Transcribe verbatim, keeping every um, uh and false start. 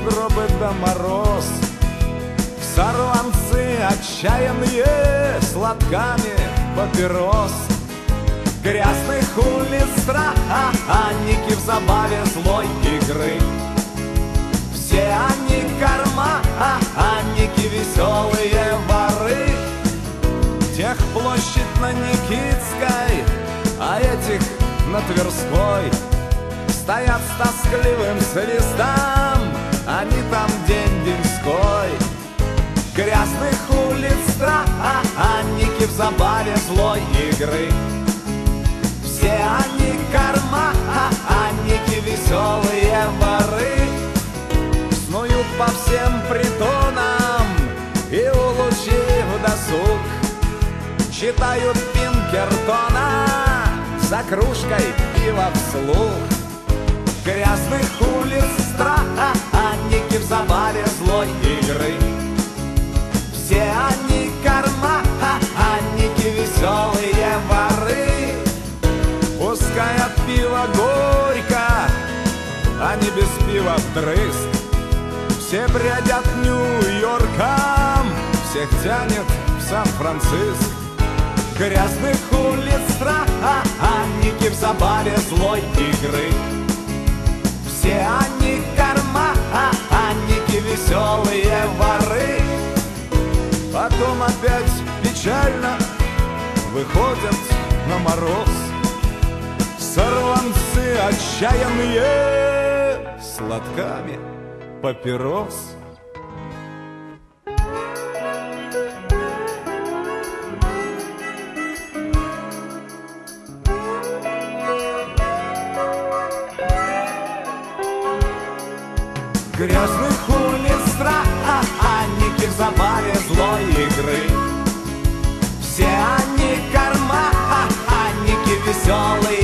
сугробы да мороз. Сорванцы отчаянные с лотками папирос. Грязных улиц странники в забаве злой игры. Все они карманники, веселые воры. Тех площадь на Никитской, а этих на Тверской. Стоят с тоскливым свистом, они там день-деньской. Грязных улиц странники в забаве злой игры. Все они карманники, веселые воры. Снуют по всем притонам и, улучив досуг, читают Пинкертона за кружкой пива вслух. Грязных улиц странники в забаве злой игры. Все они карманники, веселые воры. Пускай от пива горько, а не без пива вдрызг. Все бредят Нью-Йорком, всех тянет в Сан-Франциск. Грязных улиц странники в забаве злой игры. Все они карманники, веселые воры. Потом опять печально выходят на мороз. Сорванцы отчаянные с лотками папирос. Грязных улиц странники в забаве злой игры. Все они карманники, веселые